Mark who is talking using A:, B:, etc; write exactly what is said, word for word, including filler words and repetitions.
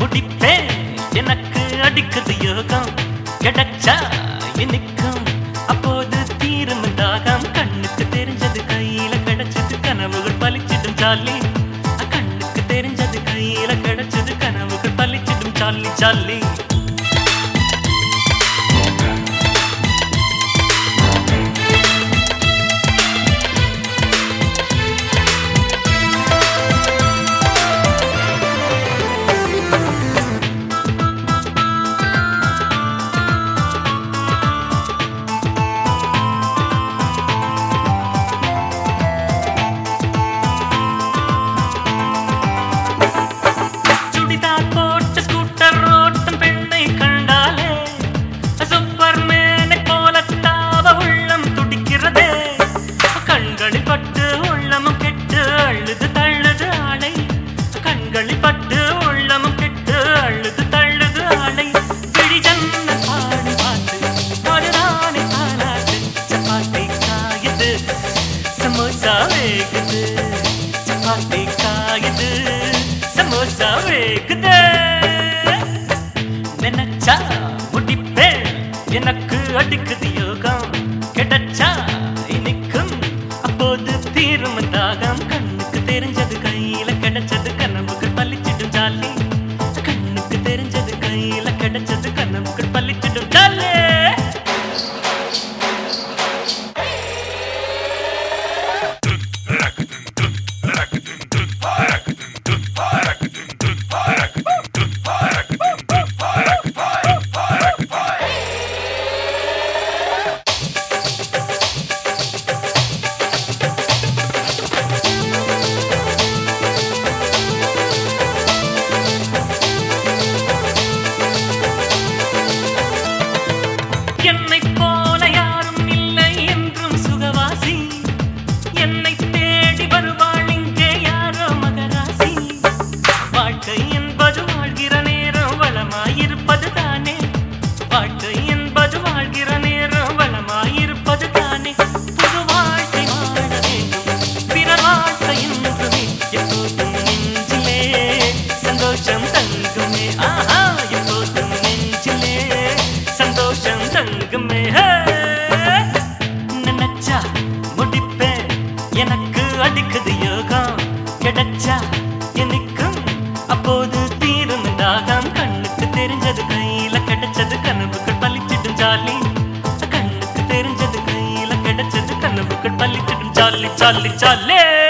A: முடிப்பேன் எனக்கு அடிக்குது யோகம் கிடைச்சா இனிக்கும் அப்போது தீரும் தாகம் கண்ணுக்கு தெரிஞ்சது கையில கிடைச்சது கனவுகள் பலிச்சிடும் ஜாலி கண்ணுக்கு தெரிஞ்சது கையில கிடைச்சது கனவுகள் பலிச்சிடும் ஜாலி ஜாலி समोसा वेगदे चपाती कायदे समोसा वेगदे நினைச்சா முடிப்பேன் எனக்கு அடிக்குது யோகம் கிடைச்சா இனிக்கும் அப்போது தீரும் தாகம் கண்ணுக்கு தெரிஞ்சது கையில கிடைச்சது கனவுகள் பலிச்சிடும் ஜாலி கண்ணுக்கு தெரிஞ்சது கையில கிடைச்சது கனவுகள் பலிச்சிடும் ஜாலி என்னை போல யாரும் இல்லை என்றும் சுகவாசி என்னை தேடி வருவாள் இங்கே யாரோ மகராசி வாழ்க்கை என்பது வாழ்கிற நேரம் வளமாயிருப்பது தானே வாழ்க்கை என்பது வாழ்கிற நேரம் வளமாயிருப்பது தானே புது வாழ்க்கை வாழ வேண்டும் பிறர் வாழ்க்கை என்றுமே எப்போதும் நெஞ்சிலே சந்தோஷம் தங்குமே ஆஹா எப்போதும் நெஞ்சிலே சந்தோஷம் தங்குமே நினைச்சா முடிப்பேன் எனக்கு அடிக்குது யோகம் கிடைச்சா எனக்கும் அப்போது தீரும் தாகம் கண்ணுக்கு தெரிஞ்சது கையில கிடைச்சது கனவுகள் பலிச்சிடும் ஜாலி கண்ணுக்கு தெரிஞ்சது கையில கிடைச்சது கனவுகள் பலிச்சிடும் ஜாலி ஜாலி ஜாலி